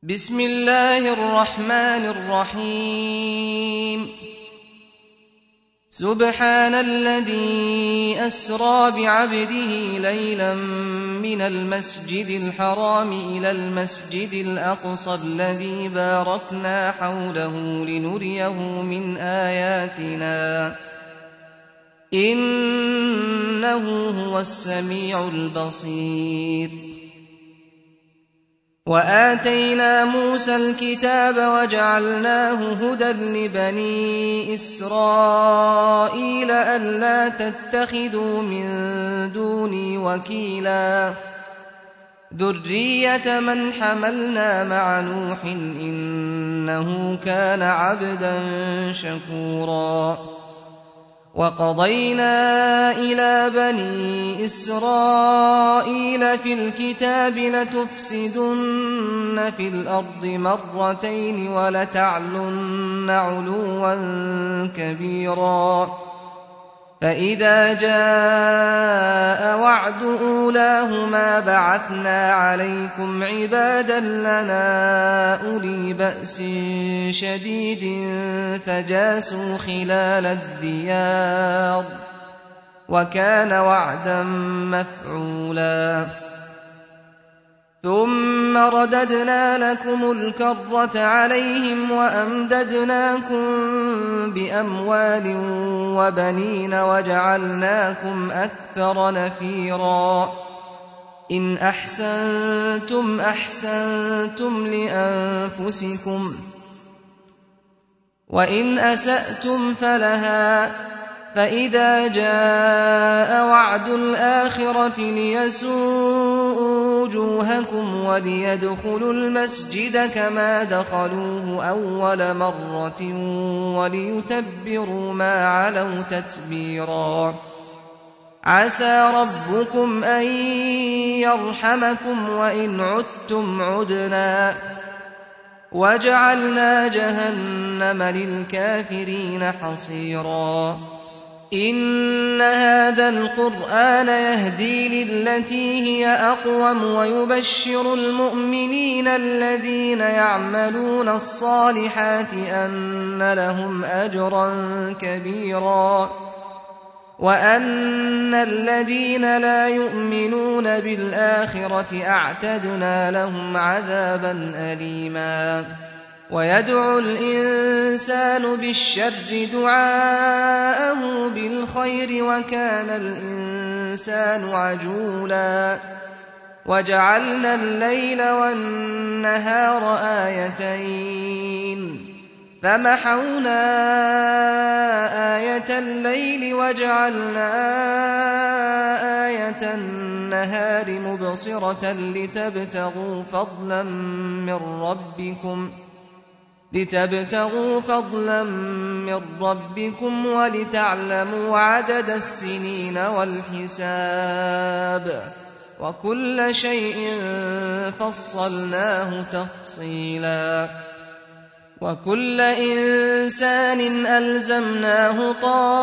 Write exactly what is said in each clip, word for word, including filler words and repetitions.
بسم الله الرحمن الرحيم سبحان الذي أسرى بعبده ليلا من المسجد الحرام إلى المسجد الأقصى الذي باركنا حوله لنريه من آياتنا إنه هو السميع البصير. وآتينا موسى الكتاب وجعلناه هدى لبني إسرائيل ألا تتخذوا من دوني وكيلا ذرية من حملنا مع نوح إنه كان عبدا شكورا. وقضينا إلى بني إسرائيل في الكتاب لتفسدن في الأرض مرتين ولتعلن علوا كبيرا. فإذا جاء وعد أولاهما بعثنا عليكم عبادا لنا أولي بأس شديد فجاسوا خلال الديار وكان وعدا مفعولا. ثم رددنا لكم الكرة عليهم وأمددناكم بأموال وبنين وجعلناكم أكثر نفيرا. إن أحسنتم أحسنتم لأنفسكم وإن أسأتم فلها. فإذا جاء وعد الآخرة ليسوءوا وجوهكم وليدخلوا المسجد كما دخلوه أول مرة وليتبروا ما علوا تتبيرا. عسى ربكم أن يرحمكم وإن عدتم عدنا وجعلنا جهنم للكافرين حصيرا. إن هذا القرآن يهدي للتي هي أقوم ويبشر المؤمنين الذين يعملون الصالحات أن لهم أجرا كبيرا وأن الذين لا يؤمنون بالآخرة أعتدنا لهم عذابا أليما. ويدعو الإنسان بالشر دعاءه بالخير وكان الإنسان عجولا. وجعلنا الليل والنهار آيتين فمحونا آية الليل وجعلنا آية النهار مبصرة لتبتغوا فضلا من ربكم لتبتغوا فضلا من ربكم ولتعلموا عدد السنين والحساب وكل شيء فصلناه تفصيلا. وكل إنسان ألزمناه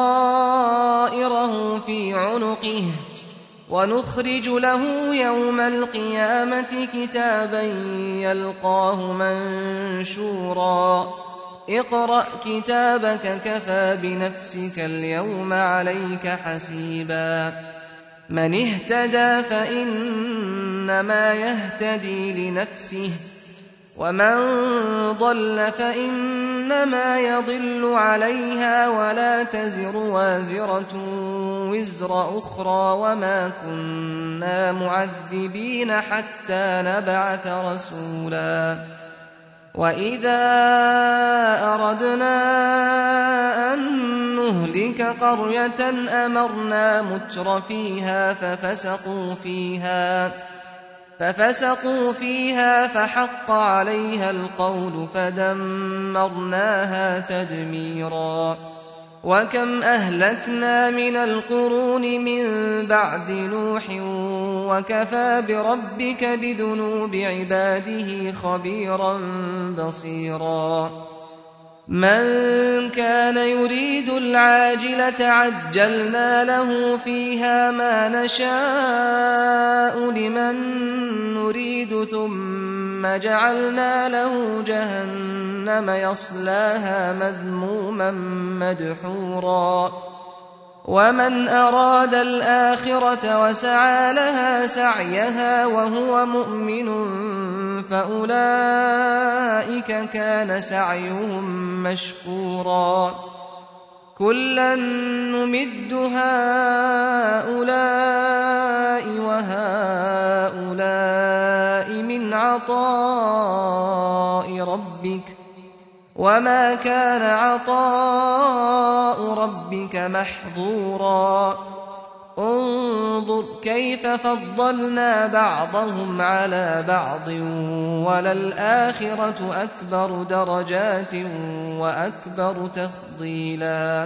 طائره في عنقه ونخرج له يوم القيامة كتابا يلقاه منشورا. اقرأ كتابك كفى بنفسك اليوم عليك حسيبا. من اهتدى فإنما يهتدي لنفسه ومن ضل فإنما يضل عليها ولا تزر وازرة وزر أخرى وما كنا معذبين حتى نبعث رسولا. وإذا أردنا أن نهلك قرية أمرنا متر فيها ففسقوا فيها ففسقوا فيها فحق عليها القول فدمرناها تدميرا. وكم أهلكنا من القرون من بعد نوح وكفى بربك بذنوب عباده خبيرا بصيرا. من كان يريد العاجلة عجلنا له فيها ما نشاء لمن نريد ثم ثم جعلنا له جهنم يصلاها مذموما مدحورا ومن أراد الآخرة وسعى لها سعيها وهو مؤمن فأولئك كان سعيهم مشكورا كلا نمد هؤلاء وهؤلاء من عطاء ربك وما كان عطاء ربك محظورا انظر كيف فضلنا بعضهم على بعض وللآخرة أكبر درجات وأكبر تفضيلا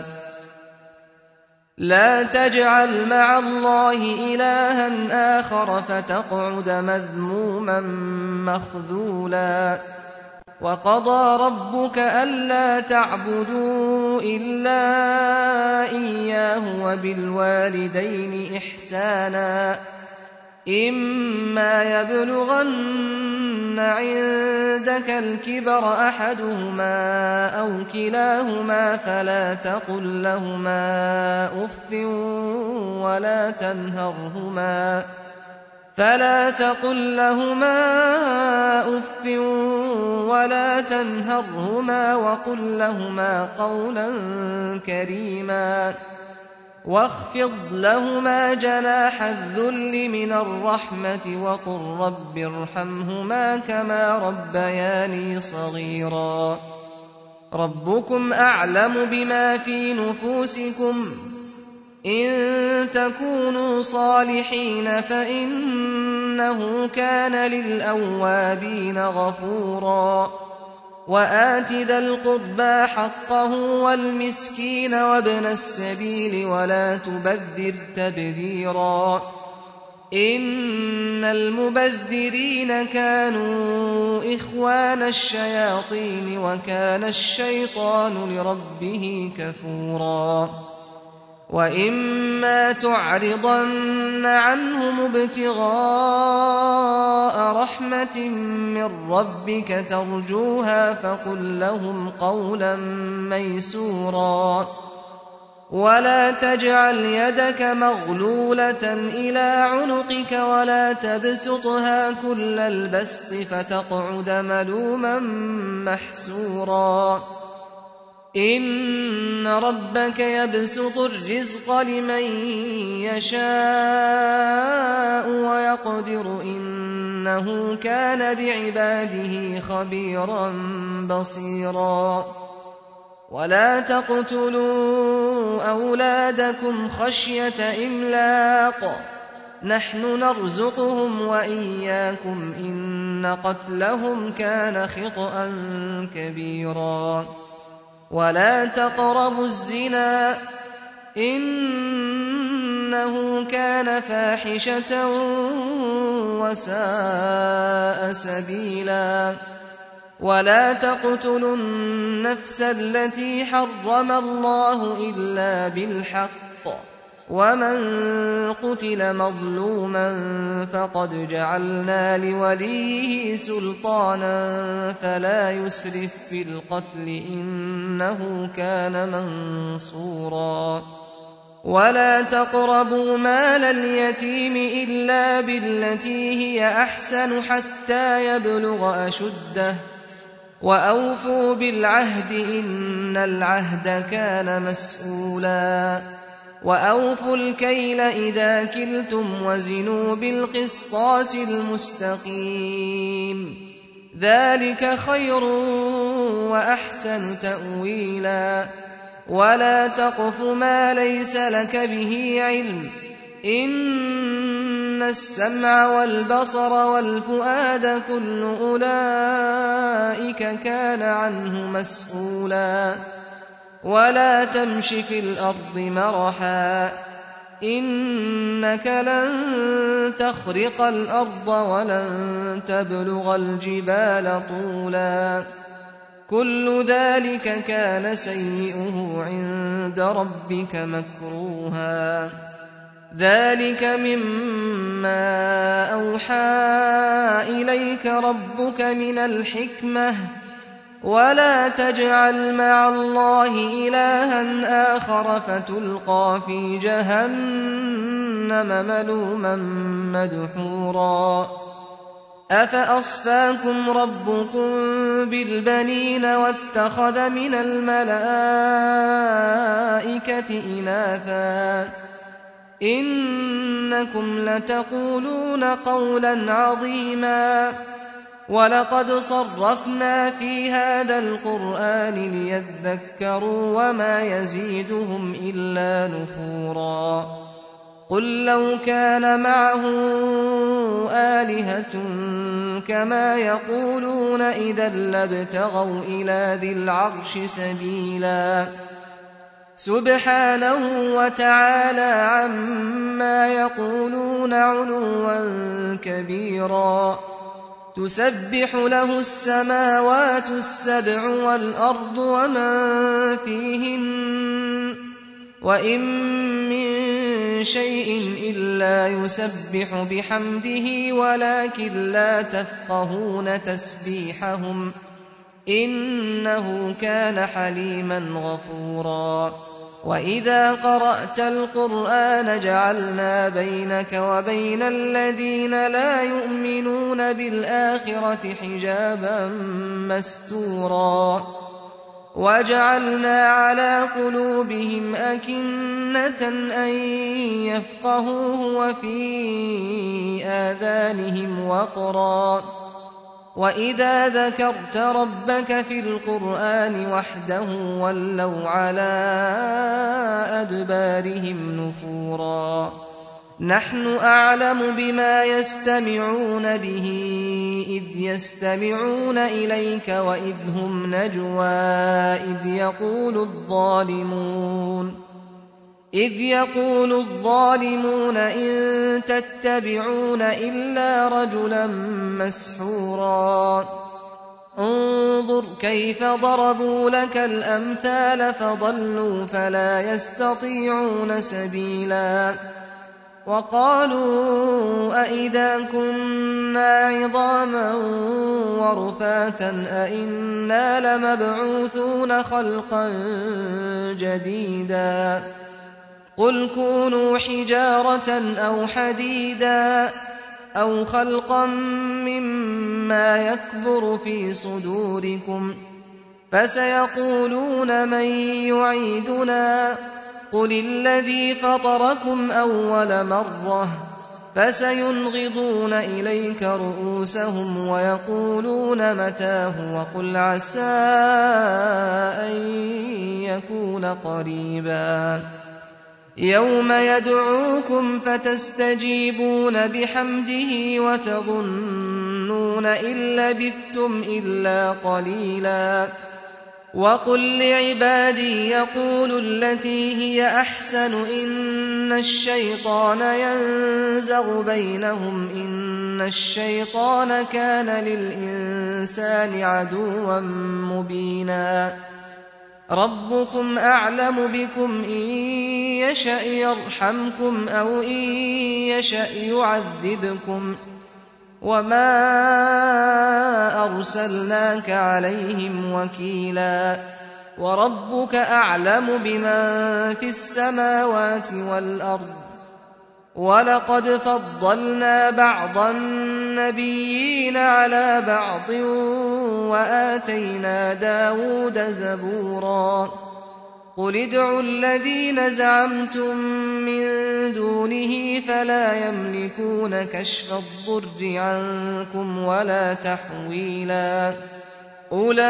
لا تجعل مع الله إلها آخر فتقعد مذموما مخذولا وقضى ربك ألا تعبدوا إلا إياه وبالوالدين إحسانا إما يبلغن عندك الكبر أحدهما أو كلاهما فلا تقل لهما أف ولا تنهرهما فلا تقل لهما أف ولا تنهرهما وقل لهما قولا كريما واخفض لهما جناح الذل من الرحمة وقل رب ارحمهما كما ربياني صغيرا ربكم أعلم بما في نفوسكم إن تكونوا صالحين فإنه كان للأوابين غفورا وآت ذا القربى حقه والمسكين وابن السبيل ولا تبذر تبذيرا إن المبذرين كانوا إخوان الشياطين وكان الشيطان لربه كفورا وإما تعرضن عنهم ابتغاء رحمة من ربك ترجوها فقل لهم قولا ميسورا ولا تجعل يدك مغلولة إلى عنقك ولا تبسطها كل البسط فتقعد ملوما محسورا إن ربك يبسط الرزق لمن يشاء ويقدر إنه كان بعباده خبيرا بصيرا ولا تقتلوا أولادكم خشية إملاق نحن نرزقهم وإياكم إن قتلهم كان خطأ كبيرا ولا تقربوا الزنا إنه كان فاحشة وساء سبيلا ولا تقتلوا النفس التي حرم الله إلا بالحق ومن قتل مظلوما فقد جعلنا لوليه سلطانا فلا يسرف في القتل إنه كان منصورا ولا تقربوا مال اليتيم إلا بالتي هي أحسن حتى يبلغ أشده وأوفوا بالعهد إن العهد كان مسؤولا وأوفوا الكيل إذا كلتم وزنوا بالقسطاس المستقيم ذلك خير وأحسن تأويلا ولا تقف ما ليس لك به علم إن السمع والبصر والفؤاد كل أولئك كان عنه مسؤولا ولا تمش في الأرض مرحا إنك لن تخرق الأرض ولن تبلغ الجبال طولا كل ذلك كان سيئه عند ربك مكروها ذلك مما أوحى إليك ربك من الحكمة ولا تجعل مع الله إلها آخر فتلقى في جهنم ملوما مدحورا أفأصفاكم ربكم بالبنين واتخذ من الملائكة إناثا إنكم لتقولون قولا عظيما ولقد صرفنا في هذا القرآن ليذكروا وما يزيدهم إلا نفورا قل لو كان معه آلهة كما يقولون إذا لابتغوا إلى ذي العرش سبيلا سبحانه وتعالى عما يقولون علوا كبيرا تسبح له السماوات السبع والأرض ومن فيهن وإن من شيء إلا يسبح بحمده ولكن لا تفقهون تسبيحهم إنه كان حليما غفورا وإذا قرأت القرآن جعلنا بينك وبين الذين لا يؤمنون بالآخرة حجابا مستورا وجعلنا على قلوبهم أكنة أن يفقهوه وفي آذانهم وقرا وإذا ذكرت ربك في القرآن وحده ولوا على أدبارهم نفورا نحن أعلم بما يستمعون به إذ يستمعون إليك وإذ هم نجوى إذ يقول الظالمون إذ يقول الظالمون إن تتبعون إلا رجلا مسحورا انظر كيف ضربوا لك الأمثال فضلوا فلا يستطيعون سبيلا وقالوا أئذا كنا عظاما ورفاتا أئنا لمبعوثون خلقا جديدا قل كونوا حجارة أو حديدا أو خلقا مما يكبر في صدوركم فسيقولون من يعيدنا قل الذي فطركم أول مرة فسينغضون إليك رؤوسهم ويقولون متاه وقل عسى أن يكون قريبا يوم يدعوكم فتستجيبون بحمده وتظنون إن لبثتم إلا قليلا وقل لعبادي يقولوا التي هي أحسن إن الشيطان ينزغ بينهم إن الشيطان كان للإنسان عدوا مبينا ربكم أعلم بكم إن يشأ يرحمكم أو إن يشأ يعذبكم وما أرسلناك عليهم وكيلا وربك أعلم بمن في السماوات والأرض ولقد فضلنا بعض النبيين على بعض وآتينا داود زبورا قل ادعوا الذين زعمتم من دونه فلا يملكون كشف الضر عنكم ولا تحويلا أولئك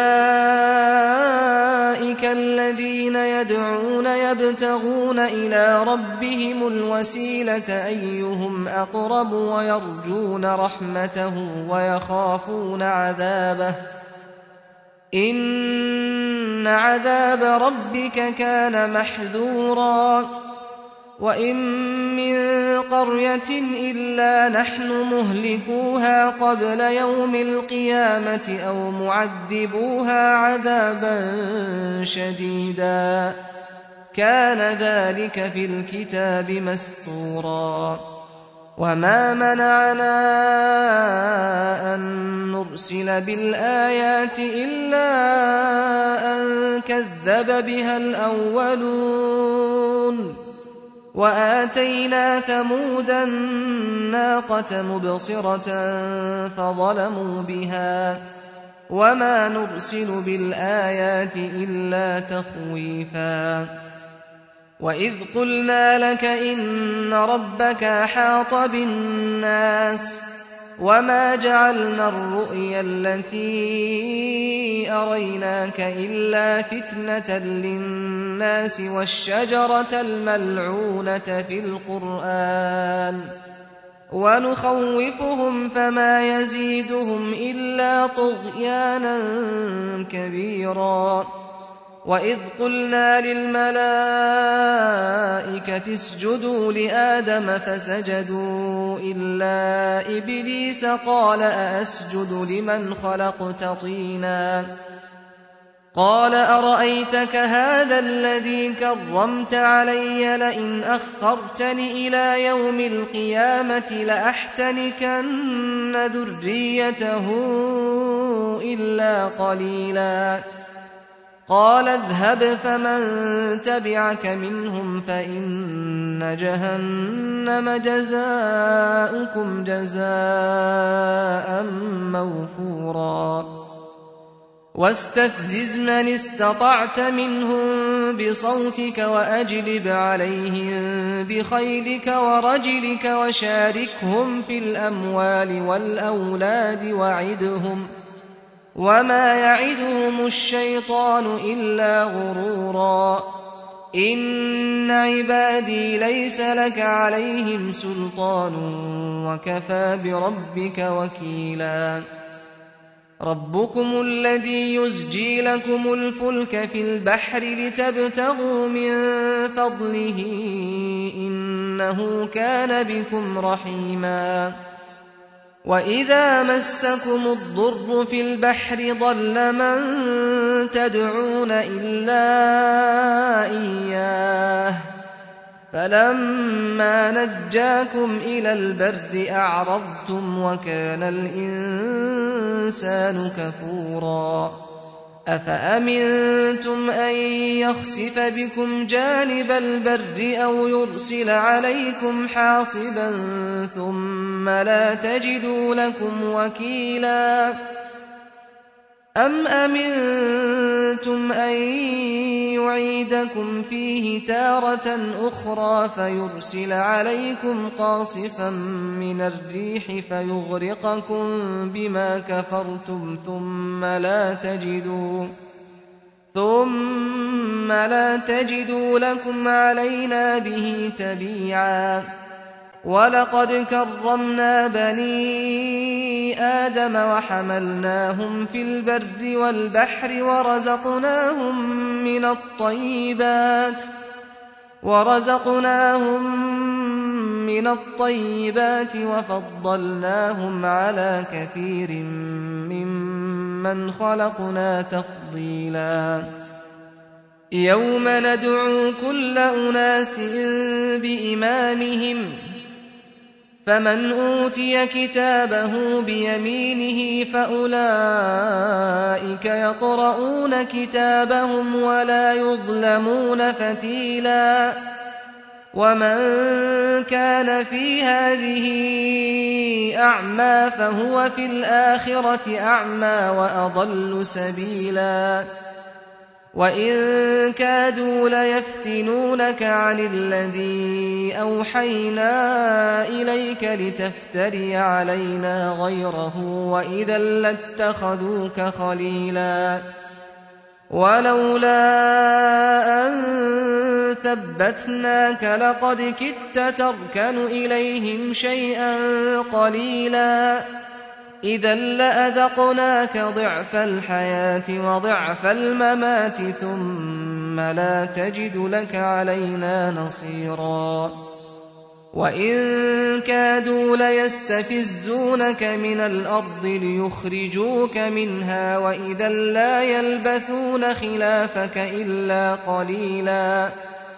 الذين يدعون يبتغون إلى ربهم الوسيلة أيهم أقرب ويرجون رحمته ويخافون عذابه إن عذاب ربك كان محذورا وإن من قرية إلا نحن مهلكوها قبل يوم القيامة أو معذبوها عذابا شديدا كان ذلك في الكتاب مسطورا وما منعنا أن نرسل بالآيات إلا أن كذب بها الأولون وآتينا ثمود الناقة مبصرة فظلموا بها وما نرسل بالآيات إلا تخويفا وإذ قلنا لك إن ربك أحاط بالناس وما جعلنا الرؤيا التي أريناك إلا فتنة للناس والشجرة الملعونة في القرآن ونخوفهم فما يزيدهم إلا طغيانا كبيرا وإذ قلنا للملائكة اسجدوا لآدم فسجدوا إلا إبليس قال أأسجد لمن خلقت طينا قال أرأيتك هذا الذي كرمت علي لئن أخرتني إلى يوم القيامة لأحتنكن ذريته إلا قليلا قال اذهب فمن تبعك منهم فإن جهنم جزاؤكم جزاء موفورا واستفزز من استطعت منهم بصوتك وأجلب عليهم بخيلك ورجلك وشاركهم في الأموال والأولاد وعدهم وما يعدهم الشيطان إلا غرورا إن عبادي ليس لك عليهم سلطان وكفى بربك وكيلا ربكم الذي يزجي لكم الفلك في البحر لتبتغوا من فضله إنه كان بكم رحيما وإذا مسكم الضر في البحر ضل من تدعون إلا إياه فلما نجاكم إلى البر أعرضتم وكان الإنسان كفورا أفأمنتم أن يخسف بكم جانب البر أو يرسل عليكم حاصبا ثم لا تجدوا لكم وكيلا أم أمنتم أن يعيدكم فيه تارة أخرى فيرسل عليكم قاصفا من الريح فيغرقكم بما كفرتم ثم لا تجدوا ثم لا تجدوا لكم علينا به تبيعا ولقد كرمنا بني آدم وحملناهم في البر والبحر ورزقناهم من الطيبات ورزقناهم من الطيبات وفضلناهم على كثير ممن خلقنا تفضيلا يوم ندعو كل أناس بإمامهم فمن أوتي كتابه بيمينه فأولئك يقرؤون كتابهم ولا يظلمون فتيلا ومن كان في هذه أعمى فهو في الآخرة أعمى وأضل سبيلا وإن كادوا ليفتنونك عن الذي أوحينا إليك لتفتري علينا غيره وإذا لاتخذوك خليلا ولولا أن ثبتناك لقد كدت تركن إليهم شيئا قليلا إذا لأذقناك ضعف الحياة وضعف الممات ثم لا تجد لك علينا نصيرا وإن كادوا ليستفزونك من الأرض ليخرجوك منها وإذا لا يلبثون خلافك إلا قليلا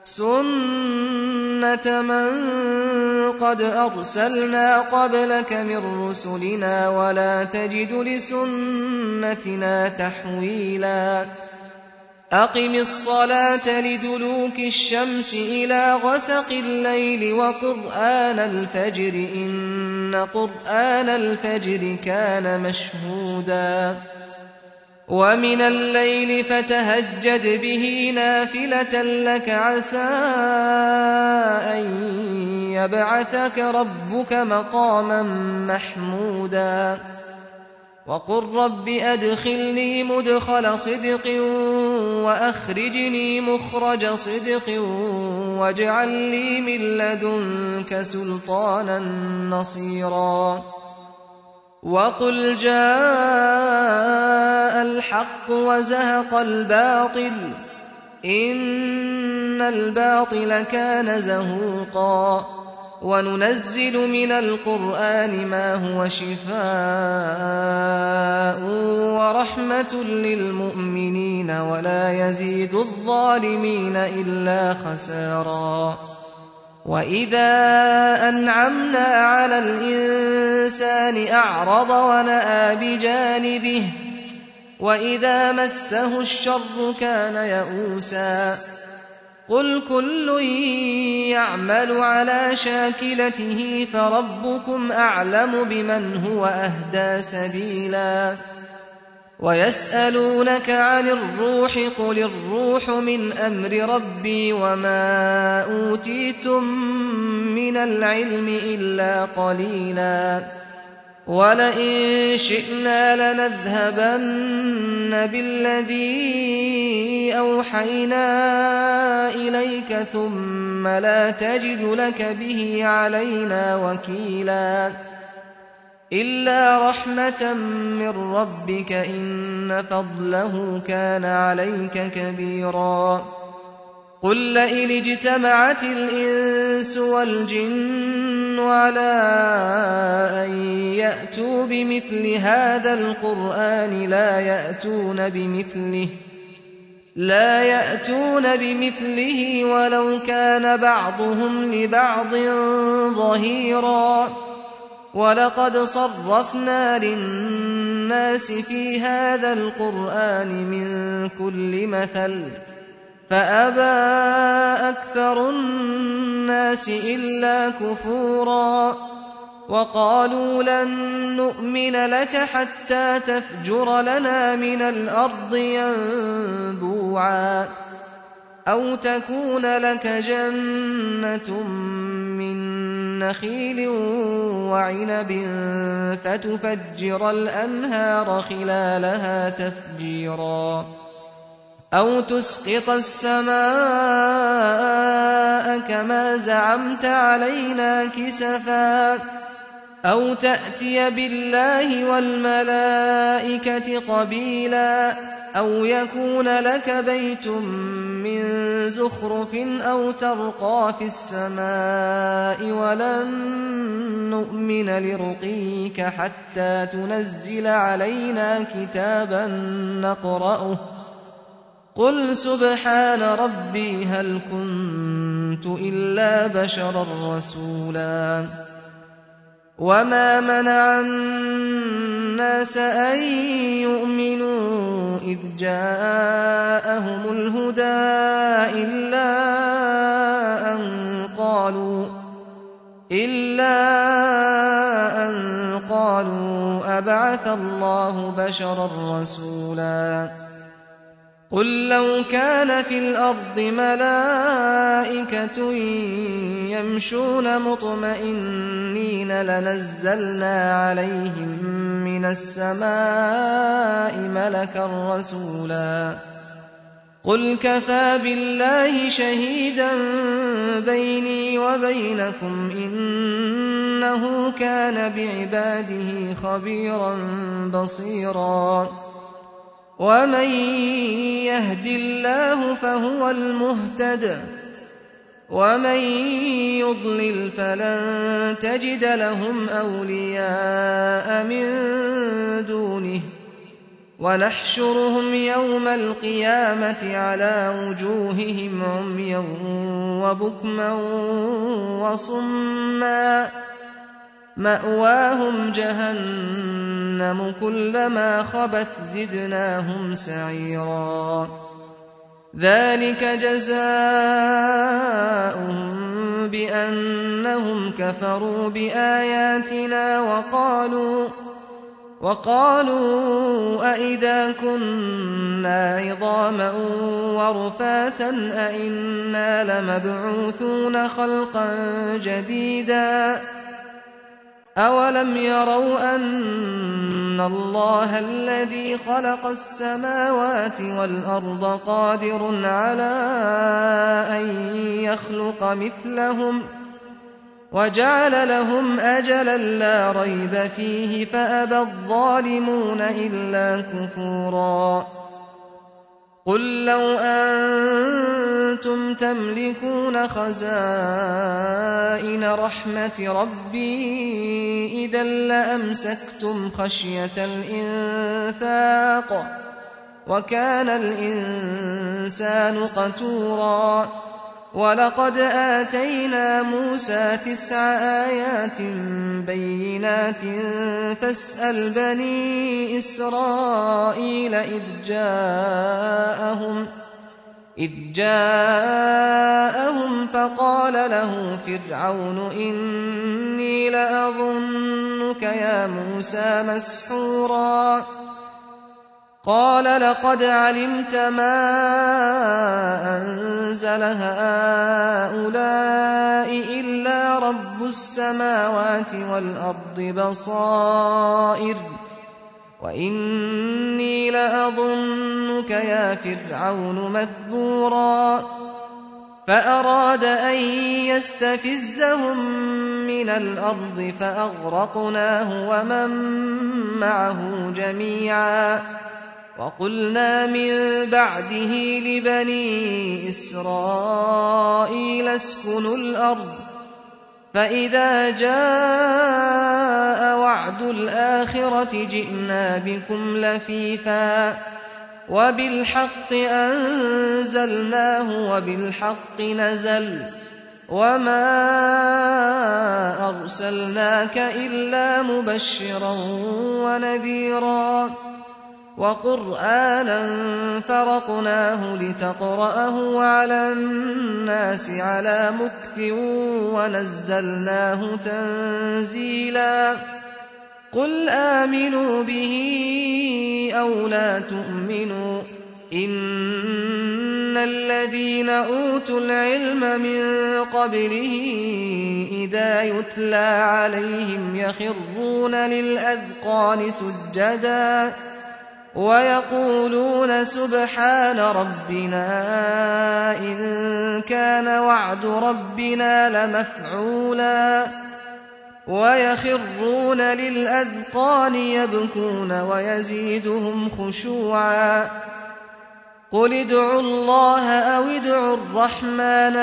سُنَّةَ مَن قَدْ أَرْسَلْنَا قَبْلَكَ مِن رُّسُلِنَا وَلَا تَجِدُ لِسُنَّتِنَا تَحْوِيلًا أَقِمِ الصَّلَاةَ لِدُلُوكِ الشَّمْسِ إِلَىٰ غَسَقِ اللَّيْلِ وَقُرْآنَ الْفَجْرِ ۖ إِنَّ قُرْآنَ الْفَجْرِ كَانَ مَشْهُودًا وَمِنَ اللَّيْلِ فَتَهَجَّدْ بِهِ نَافِلَةً لَّكَ عَسَىٰ أَن يَبْعَثَكَ رَبُّكَ مَقَامًا مَّحْمُودًا وَقُل رَّبِّ أَدْخِلْنِي مُدْخَلَ صِدْقٍ وَأَخْرِجْنِي مُخْرَجَ صِدْقٍ وَاجْعَل لِّي مِن لَّدُنكَ سُلْطَانًا نَّصِيرًا وَقُلْ جَاءَ الْحَقُّ وَزَهَقَ الْبَاطِلُ إِنَّ الْبَاطِلَ كَانَ زَهُوقًا وَنُنَزِّلُ مِنَ الْقُرْآنِ مَا هُوَ شِفَاءٌ وَرَحْمَةٌ لِّلْمُؤْمِنِينَ وَلَا يَزِيدُ الظَّالِمِينَ إِلَّا خَسَارًا وَإِذَا أَنْعَمْنَا عَلَى الْإِنسَانِ أَعْرَضَ وَنَأَىٰ بِجَانِبِهِ وَإِذَا مَسَّهُ الشَّرُّ كَانَ يَئُوسًا قُلْ كُلٌّ يَعْمَلُ عَلَىٰ شَاكِلَتِهِ فَرَبُّكُمْ أَعْلَمُ بِمَنْ هُوَ أَهْدَىٰ سَبِيلًا وَيَسْأَلُونَكَ عَنِ الرُّوحِ قُلِ الرُّوحُ مِنْ أَمْرِ رَبِّي وَمَا أُوتِيتُم مِّنَ الْعِلْمِ إِلَّا قَلِيلًا وَلَئِن شِئْنَا لَنَذْهَبَنَّ بِالَّذِي أَوْحَيْنَا إِلَيْكَ ثُمَّ لَا تَجِدُ لَكَ بِهِ عَلَيْنَا وَكِيلًا إِلَّا رَحْمَةً مِّن رَّبِّكَ إِنَّ فَضْلَهُ كَانَ عَلَيْكَ كَبِيرًا قُل لَّئِنِ اجْتَمَعَتِ الْإِنسُ وَالْجِنُّ عَلَىٰ أَن يَأْتُوا بِمِثْلِ هَٰذَا الْقُرْآنِ لَا يَأْتُونَ بِمِثْلِهِ لا يأتون بمثله ولو كان بعضهم لبعض ظهيرا وَلَقَدْ صَرَّفْنَا لِلنَّاسِ فِي هَٰذَا الْقُرْآنِ مِن كُلِّ مَثَلٍ فَأَبَىٰ أَكْثَرُ النَّاسِ إِلَّا كُفُورًا وَقَالُوا لَن نُّؤْمِنَ لَكَ حَتَّىٰ تَفْجُرَ لَنَا مِنَ الْأَرْضِ يَنبُوعًا أَوْ تَكُونَ لَكَ جَنَّةٌ مِّن نَّخِيلٍ وَعِنَبٍ فَتُفَجِّرَ الْأَنْهَارَ خِلَالَهَا تَفْجِيرًا أَوْ تُسْقِطَ السَّمَاءَ كَمَا زَعَمْتَ عَلَيْنَا كِسَفًا أَوْ تَأْتِيَ بِاللَّهِ وَالْمَلَائِكَةِ قَبِيلًا أَوْ يَكُونَ لَكَ بَيْتٌ مِّن زُخْرُفٍ أَوْ تَرْقَىٰ فِي السَّمَاءِ وَلَن نُّؤْمِنَ لِرُقِيِّكَ حَتَّىٰ تُنَزِّلَ عَلَيْنَا كِتَابًا نَّقْرَؤُهُ قُلْ سُبْحَانَ رَبِّي هَلْ كُنتُ إِلَّا بَشَرًا رَّسُولًا وَمَا مَنَعَ النَّاسَ أَن يُؤْمِنُوا إِذْ جَاءَهُمُ الْهُدَىٰ إِلَّا أَن قَالُوا إِلَّا أَن قَالُوا أَبَعَثَ اللَّهُ بَشَرًا رَّسُولًا قُل لَّوْ كَانَ فِي الْأَرْضِ مَلَائِكَةٌ يَمْشُونَ مُطْمَئِنِّينَ لَنَزَّلْنَا عَلَيْهِم مِّنَ السَّمَاءِ مَلَكًا رَّسُولًا قُلْ كَفَىٰ بِاللَّهِ شَهِيدًا بَيْنِي وَبَيْنَكُمْ ۚ إِنَّهُ كَانَ بِعِبَادِهِ خَبِيرًا بَصِيرًا وَمَن يَهْدِ اللَّهُ فَهُوَ الْمُهْتَدِ وَمَن يُضْلِلْ فَلَن تَجِدَ لَهُمْ أَوْلِيَاءَ مِن دُونِهِ ونحشرهم يوم القيامة على وجوههم عميا وبكما وصما مأواهم جهنم كلما خبت زدناهم سعيرا ذلك جزاؤهم بأنهم كفروا بآياتنا وقالوا وقالوا أئذا كنا عظاما ورفاتا أئنا لمبعوثون خلقا جديدا أولم يروا أن الله الذي خلق السماوات والأرض قادر على أن يخلق مثلهم وجعل لهم أجلا لا ريب فيه فأبى الظالمون إلا كفورا قل لو أنتم تملكون خزائن رحمة ربي إذا لأمسكتم خشية الإنفاق وكان الإنسان قتورا ولقد آتينا موسى تسع آيات بينات فاسأل بني إسرائيل إذ جاءهم إذ جاءهم فقال له فرعون إني لأظنك يا موسى مسحورا قال لقد علمت ما أنزل هؤلاء إلا رب السماوات والأرض بصائر وإني لأظنك يا فرعون مثبورا فأراد أن يستفزهم من الأرض فأغرقناه ومن معه جميعا وقلنا من بعده لبني إسرائيل اسكنوا الأرض فإذا جاء وعد الآخرة جئنا بكم لفيفا وبالحق أنزلناه وبالحق نزل وما أرسلناك إلا مبشرا ونذيرا وقرآنا فرقناه لتقرأه على الناس على مكث ونزلناه تنزيلا قل آمنوا به أو لا تؤمنوا إن الذين أوتوا العلم من قبله إذا يتلى عليهم يخرون للأذقان سجدا ويقولون سبحان ربنا إن كان وعد ربنا لمفعولا ويخرون للأذقان يبكون ويزيدهم خشوعا قل ادعوا الله أو ادعوا الرحمن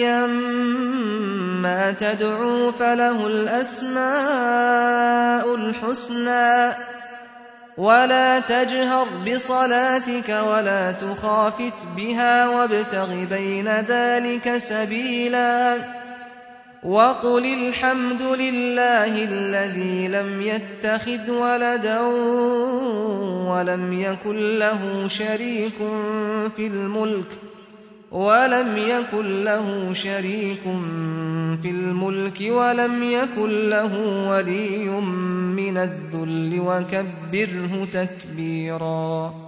أيما تدعوا فله الأسماء الحسنى ولا تجهر بصلاتك ولا تخافت بها وابتغ بين ذلك سبيلا وقل الحمد لله الذي لم يتخذ ولدا ولم يكن له شريك في الملك ولم يكن له شريك في الملك ولم يكن له ولي من الذل وكبره تكبيرا.